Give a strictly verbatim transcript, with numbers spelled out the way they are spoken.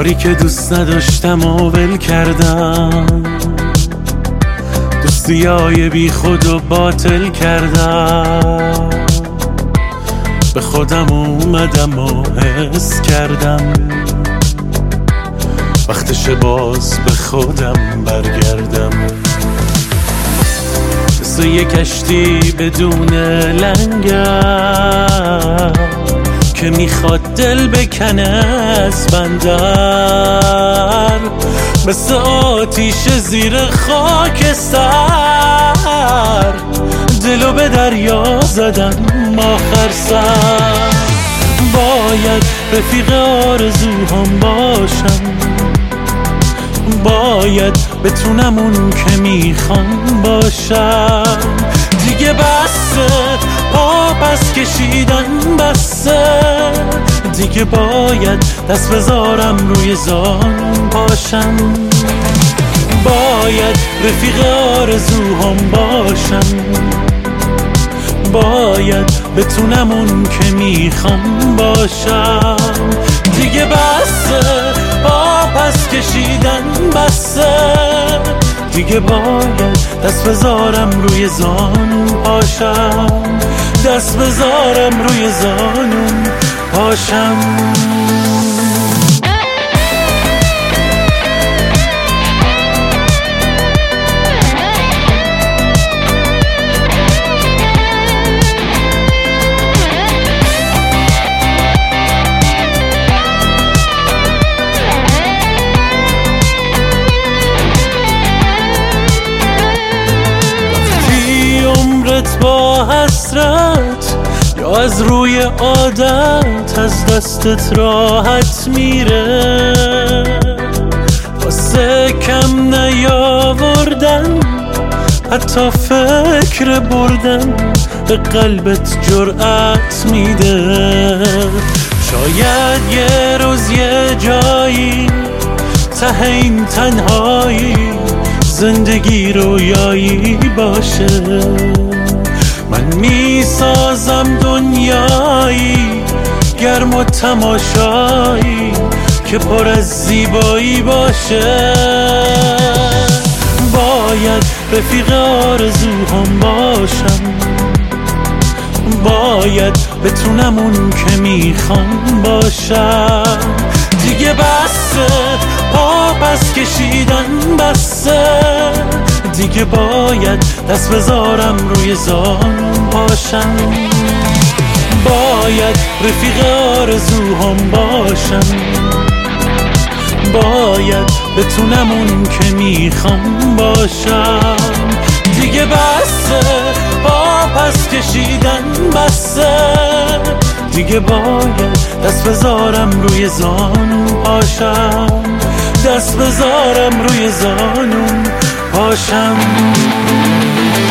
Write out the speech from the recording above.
کاری که دوست نداشتم و ول کردم، دوستیای بی خود و باطل کردم. به خودم اومدم و حس کردم وقتش باز به خودم برگردم. مثل یه کشتی بدون لنگر که میخواد دل بکنه از بندر، مثل آتیش زیر خاک سر دلو به دریا زدم آخر سر. باید رفیق آرزوهام باشم، باید بتونم اون که میخوام باشم. دیگه بسه پا پس کشیدن بسه، دیگه باید دست بذارم روی زان پاشم. باید رفیق آرزوهام باشم، باید بتونم اون که میخوام باشم. دیگه بسه پا پس کشیدن بسه، دیگه باید دست بذارم روی زانو پاشم، دست بذارم روی زانو پاشم. با حسرت یا از روی عادت از دستت راحت میره، واسه کم نیاوردن حتی فکر بردن به قلبت جرأت میده. شاید یه روز یه جایی ته این تنهایی زندگی رویایی باشه، من میسازم دنیایی گرم و تماشایی که پر از زیبایی باشه. باید رفیق آرزوهام باشم، باید بتونم اون که میخوام باشم. دیگه بسه پا پس کشیدن بسه، دیگه باید دست بذارم روی زان پاشم. باید رفیق آرزوهام باشم، باید بتونم اون که میخوام باشم. دیگه بسه پا پس کشیدن بسه، دیگه باید دست بذارم روی زانو پاشم، دست بذارم روی زانو پاشم.